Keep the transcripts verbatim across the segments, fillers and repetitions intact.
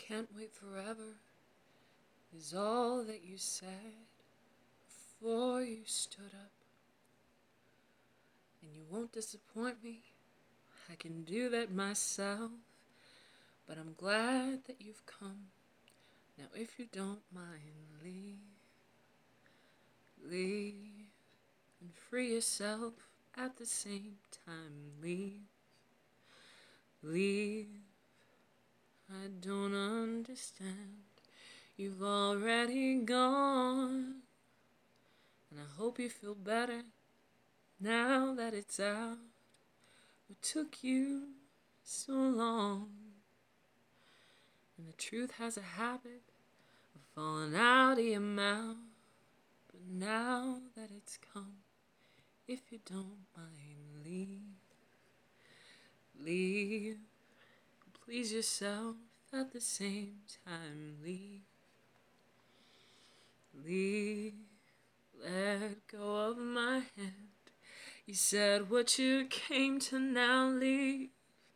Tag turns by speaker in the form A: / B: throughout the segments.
A: can't wait forever is all that you said before you stood up. And you won't disappoint me, I can do that myself. But I'm glad that you've come. Now if you don't mind, leave, leave, and free yourself at the same time. Leave, leave, I don't understand. You've already gone, and I hope you feel better now that it's out. What took you so long? And the truth has a habit of falling out of your mouth. But now that it's come, if you don't mind, leave, leave, please yourself at the same time. Leave, leave, let go of my hand. You said what you came to, now leave,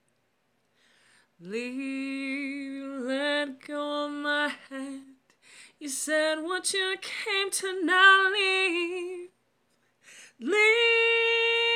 A: leave, let go of my hand. You said what you came to, now leave, leave.